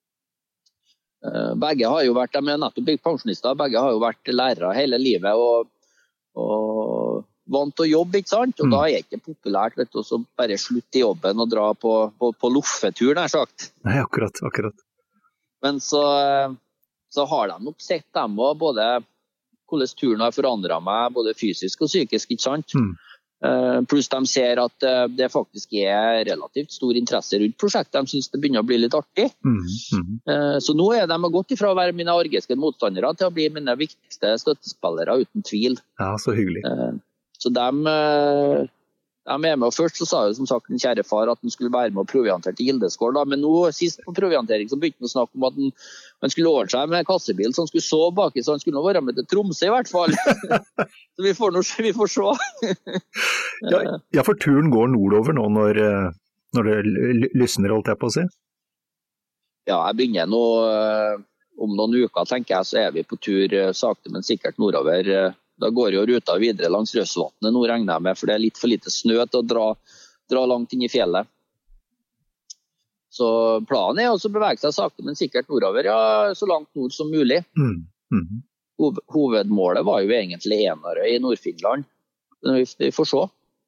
Begge har jo vært, de er nettopp blitt pensjonister, begge har jo vært lærere hele livet, og vant til å jobbe, ikke sant? Og da er det ikke populært, vet du, så bare slutte i jobben og dra på loffetur, nær sagt. Nei, akkurat. Men så har de nok sett dem, og både hvordan turen har forandret meg, både fysisk og psykisk, ikke sant? Pluss de ser at det faktisk er relativt stor interesse rundt prosjektet. De synes det begynner å bli litt artig. Så nå er de gått ifra å være mine argeste motstandere til å bli mine viktigste støttespillere, uten tvil. Ja, så hyggelig. Så de er med, og først så sa jo som sagt den kjære far at han skulle være med og proviantere til Gildeskål, men nå sist på proviantering så begynte han å snakke om at han skulle ordne seg med kassebil, så han skulle sove baki, så han skulle nå være med til Tromsø i hvert fall. Så vi får se. Ja, for turen går nordover nå når det lysner, holdt jeg på å si. Ja, jeg begynner nå, om noen uker tenker jeg, så er vi på tur sakte, men sikkert nordover. Da går jo ruta videre langs Røsvatnet, nå regner jeg med, for det er litt for lite snø til å dra langt inn i fjellet. Så planen er også å bevege seg sakte, men sikkert nordover, ja, så langt nord som mulig. Hovedmålet var jo egentlig Enarøy i Nord-Finland. Vi får se.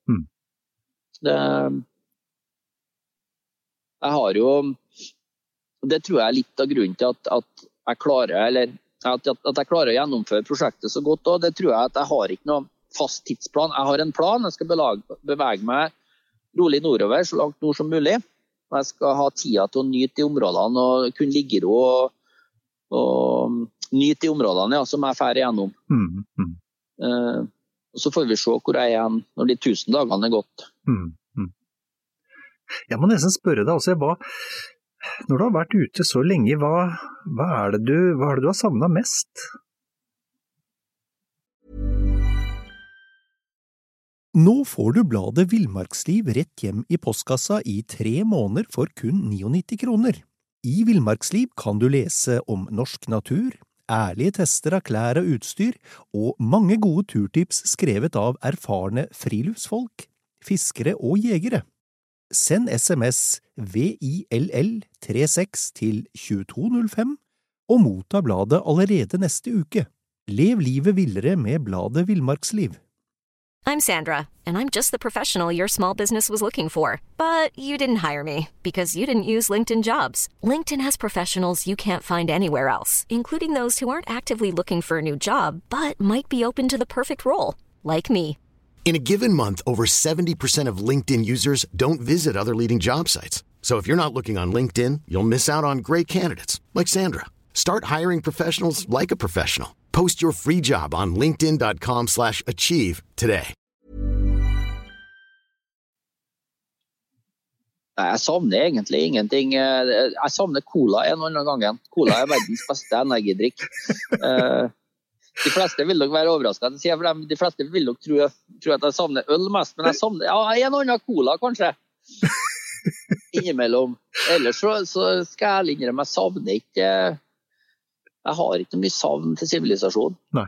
Jeg har jo, det tror jeg er litt av grunnen til at jeg klarer, at jeg klarer å gjennomføre prosjektet så godt, og det tror jeg at jeg har ikke noen fast tidsplan. Jeg har en plan, jeg skal bevege meg rolig nordover, så langt nord som mulig. Jeg skal ha tida til å nyte i områdene, og kunne ligge i ro og nyte i områdene, ja, som jeg fer igjennom. Og så får vi se hvor jeg er igjen når de 1000 dagene er gått. Jeg må nesten spørre deg også, når du har vært ute så lenge, hva er det du har savnet mest? Nå får du bladet Villmarksliv rett hjem i postkassa i 3 måneder for kun 99 kroner. I Villmarksliv kan du lese om norsk natur, ærlige tester av klær og utstyr, og mange gode turtips skrevet av erfarne friluftsfolk, fiskere og jegere. Send SMS VILL36 til 2205 og motta bladet allerede neste uke. Lev livet villere med bladet Villmarksliv. I'm Sandra, and I'm just the professional your small business was looking for. But you didn't hire me because you didn't use LinkedIn Jobs. LinkedIn has professionals you can't find anywhere else, including those who aren't actively looking for a new job, but might be open to the perfect role, like me. In a given month, over 70% of LinkedIn users don't visit other leading job sites. So if you're not looking on LinkedIn, you'll miss out on great candidates like Sandra. Start hiring professionals like a professional. Post your free job on linkedin.com/achieve today. Jeg savner egentlig ingenting. Jeg savner cola en eller annen gang. Cola er verdens beste energidrikk. De fleste vil nok være overrasket, for de fleste vil nok tro at jeg savner øl mest, men jeg savner en og annen cola kanskje. Innimellom. Ellers så skal jeg ærlig innrømme, jeg savner ikke, jeg har ikke mye savn til sivilisasjon. Nei.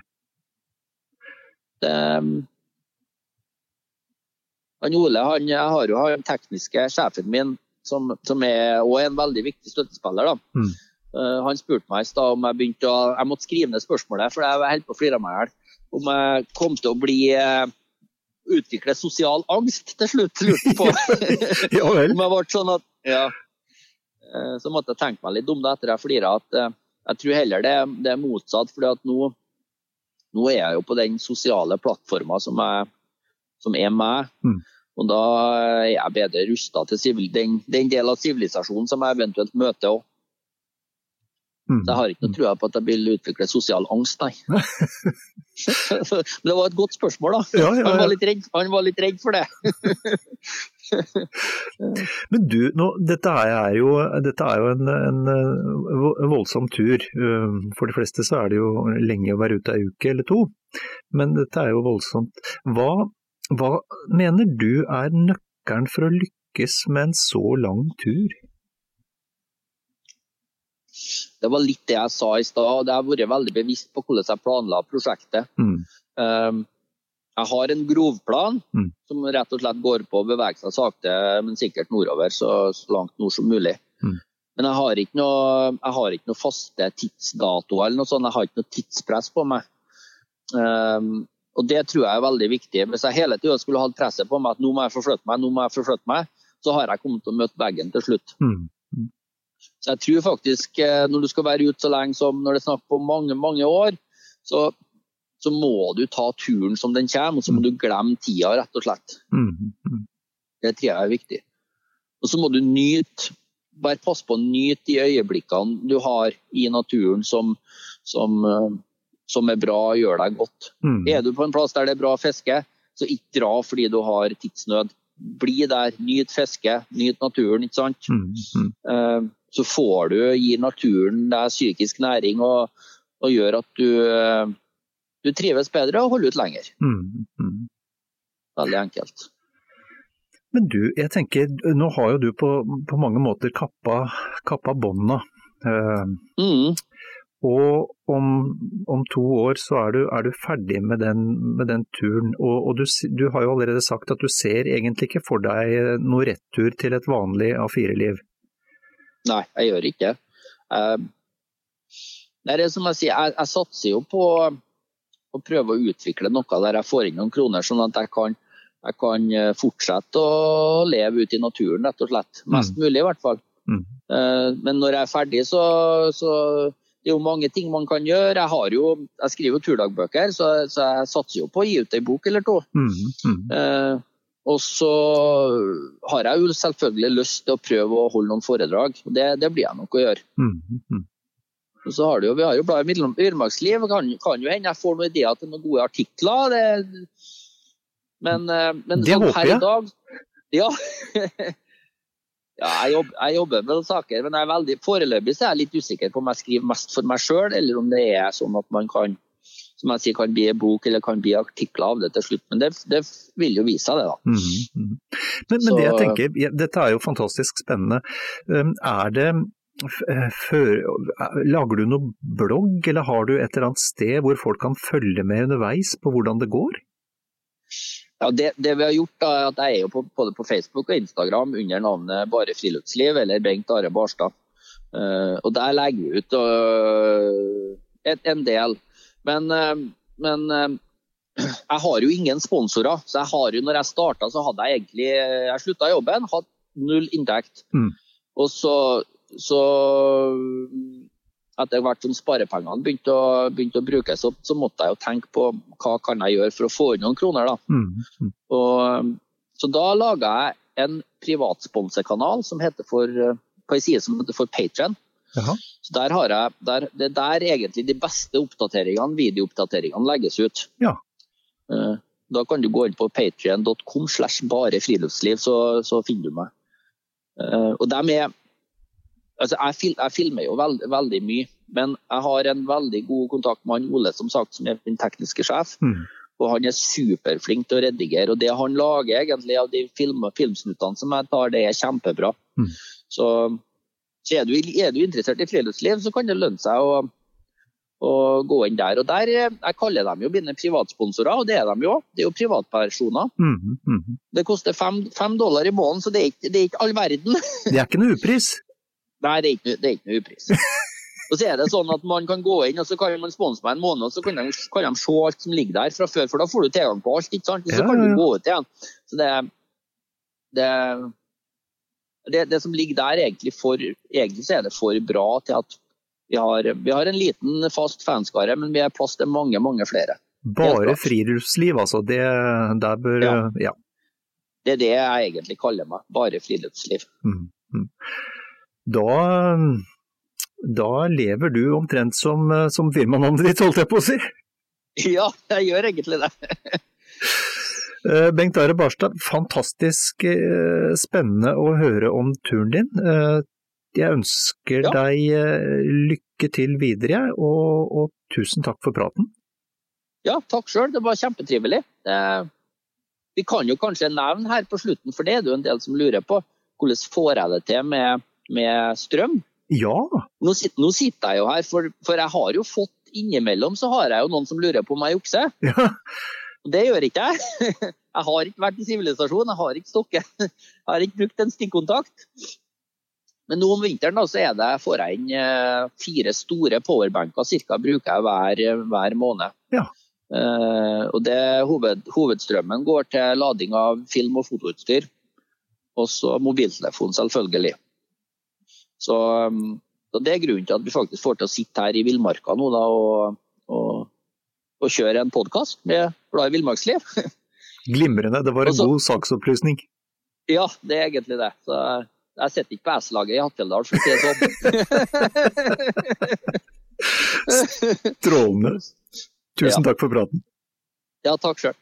Ole, jeg har jo den tekniske sjefen min, som er også en veldig viktig støttespiller da. Han spurte meg i sted om jeg måtte skrive ned spørsmålet, for jeg var helt på å flire meg her, om jeg kom til å utvikle sosial angst til slutt, lurte på. Ja vel. Om jeg ble sånn at, ja, så måtte jeg tenke meg litt om det etter jeg flirer, at jeg tror heller det er motsatt, fordi at nå er jeg jo på den sosiale plattformen som jeg som meg. Og da er jeg bedre rustet til den del av sivilisasjonen som jeg eventuelt møter også. Så jeg har ikke noe tro på at jeg vil utvikle sosial angst, nei. Men det var et godt spørsmål da. Ja. Han var litt redd for det. Men du, dette er jo en voldsom tur. For de fleste så er det jo lenge å være ute en uke eller to. Men dette er jo voldsomt. Hva mener du er nøkkelen for å lykkes med en så lang tur? Det var litt det jeg sa i sted, og det har vært veldig bevisst på hvordan jeg planla prosjektet. Jeg har en grovplan som rett og slett går på å bevege seg sakte, men sikkert nordover, så langt nord som mulig. Men jeg har ikke noe faste tidsdato eller noe sånt, jeg har ikke noe tidspress på meg. Og det tror jeg er veldig viktig. Hvis jeg hele tiden skulle ha presset på meg at nå må jeg forflytte meg, så har jeg kommet til å møte veggen til slutt. Så jeg tror faktisk, når du skal være ute så lenge som når det snakker på mange, mange år, så må du ta turen som den kommer, og så må du glemme tida, rett og slett. Det tror jeg er viktig. Og så må du bare passe på å nyte de øyeblikkene du har i naturen som er bra og gjør deg godt. Er du på en plass der det er bra fiske, så ikke dra fordi du har tidsnød. Bli der, nyt fiske, nyt naturen, ikke sant? Så får du, gir naturen deg psykisk næring og gjør at du trives bedre og holder ut lenger. Veldig enkelt. Men du, jeg tenker, nå har jo du på mange måter kappa båndene. Og om 2 år så er du ferdig med den turen, og du har jo allerede sagt at du ser egentlig ikke for deg noe rettur til et vanlig A4-liv. Nei, jeg gjør ikke. Det er som jeg sier, jeg satser jo på å prøve å utvikle noe der jeg får inn noen kroner, sånn at jeg kan fortsette å leve ute i naturen, rett og slett. Mest mulig i hvert fall. Men når jeg er ferdig, så det er jo mange ting man kan gjøre. Jeg skriver jo turdagbøker, så jeg satser jo på å gi ut en bok eller to. Og så har jeg jo selvfølgelig lyst til å prøve å holde noen foredrag. Det blir jeg nok å gjøre. Og så vi har jo bladet Villmarksliv, kan jo hende jeg får noen ideer til noen gode artikler. Men det håper jeg. I dag, ja. Ja, jeg jobber med noen saker, men foreløpig så er jeg litt usikker på om jeg skriver mest for meg selv, eller om det er sånn at man kan, som jeg sier, kan bli en bok eller kan bli artikler av det til slutt. Men det vil jo vise seg det da. Men det jeg tenker, dette er jo fantastisk spennende. Lager du noe blogg, eller har du et eller annet sted hvor folk kan følge med underveis på hvordan det går? Ja, det vi har gjort da, er at jeg er jo både på Facebook og Instagram under navnet Bare Friluftsliv, eller Bengt Are Barstad. Og der legger vi ut en del. Men jeg har jo ingen sponsorer, så når jeg startet så hadde jeg sluttet jobben, hatt 0 inntekt. Og så etter hvert som sparepengene begynte å brukes opp, så måtte jeg jo tenke på hva kan jeg gjøre for å få inn noen kroner da. Så da laget jeg en privatsponsekanal som på en side som heter for Patreon. Så der har jeg, det der egentlig de beste videooppdateringene legges ut. Da kan du gå inn på patreon.com/barefriluftsliv, så finner du meg. Og jeg filmer jo veldig mye, men jeg har en veldig god kontakt med han Ole, som sagt, som er min tekniske sjef, og han er superflink til å redigere, og det han lager egentlig av de filmsnuttene som jeg tar, det er kjempebra. Så er du interessert i friluftsliv, så kan det lønne seg å gå inn der. Og der, jeg kaller dem jo mine privatsponsorer, og det er de jo. Det er jo privatpersoner. Det koster $5 i måneden, så det er ikke all verden. Det er ikke noe upris. Nei, det er ikke noe upris. Og så er det sånn at man kan gå inn, og så kan man sponse meg en måned, og så kan de se alt som ligger der fra før, for da får du tilgang på alt, ikke sant? Og så kan du gå ut igjen. Så det som ligger der egentlig så er det for bra til at vi har en liten fast fanskare, men vi har plass til mange, mange flere. Bare friluftsliv, altså. Der bør, ja. Det er det jeg egentlig kaller meg, bare friluftsliv. Da lever du omtrent som firmanavnet ditt, holdt jeg på å si. Ja, jeg gjør egentlig det. Bengt Are Barstad, fantastisk spennende å høre om turen din. Jeg ønsker deg lykke til videre, og tusen takk for praten. Ja, takk selv. Det var kjempetrivelig. Vi kan jo kanskje nevne her på slutten, for det er det jo en del som lurer på, hvordan får jeg det til med strøm? Ja. Nå sitter jeg jo her, for jeg har jo fått innimellom, så har jeg jo noen som lurer på om jeg jukser. Ja. Det gjør ikke jeg. Jeg har ikke vært i sivilisasjon, jeg har ikke stokket, jeg har ikke brukt en stikkontakt. Men nå om vinteren da, så får jeg inn 4 store powerbanker, cirka bruker jeg hver måned. Ja. Og hovedstrømmen går til lading av film- og fotoutstyr, og så mobiltelefon selvfølgelig. Så det er grunnen til at vi faktisk får til å sitte her i Villmarka nå da, og kjøre en podcast med Glad i Villmarksliv. Glimrende, det var en god saksopplysning. Ja, det er egentlig det. Så jeg setter ikke på S-laget i Hatteldal, for det sånn. Strålende. Tusen takk for praten. Ja, takk selv.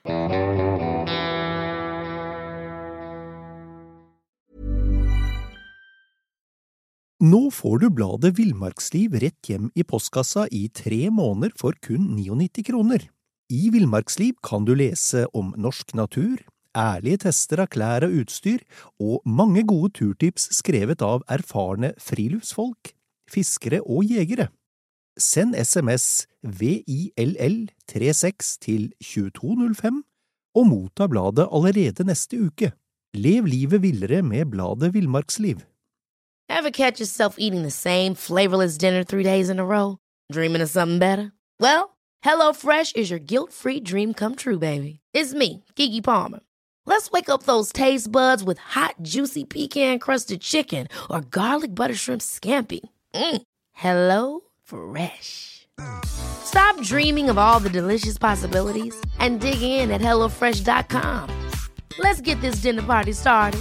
Nå får du bladet Villmarksliv rett hjem i postkassa i 3 måneder for kun 99 kroner. I Villmarksliv kan du lese om norsk natur, ærlige tester av klær og utstyr, og mange gode turtips skrevet av erfarne friluftsfolk, fiskere og jegere. Send SMS VILL36 til 2205 og motta bladet allerede neste uke. Lev livet villere med bladet Villmarksliv. Ever catch yourself eating the same flavorless dinner 3 days in a row? Dreaming of something better? Well, HelloFresh is your guilt-free dream come true, baby. It's me, Keke Palmer. Let's wake up those taste buds with hot, juicy pecan-crusted chicken or garlic butter shrimp scampi. Hello Fresh. Stop dreaming of all the delicious possibilities and dig in at HelloFresh.com. Let's get this dinner party started.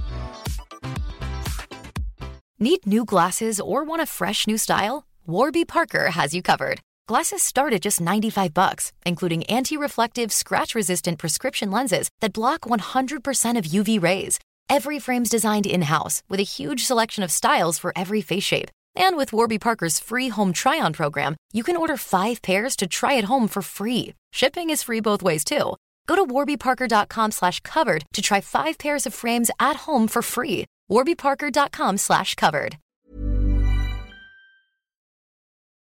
Need new glasses or want a fresh new style? Warby Parker has you covered. Glasses start at just $95, including anti-reflective, scratch-resistant prescription lenses that block 100% of UV rays. Every frame's designed in-house with a huge selection of styles for every face shape. And with Warby Parker's free home try-on program, you can order 5 pairs to try at home for free. Shipping is free both ways, too. Go to warbyparker.com/covered to try 5 pairs of frames at home for free. warbyparker.com/covered.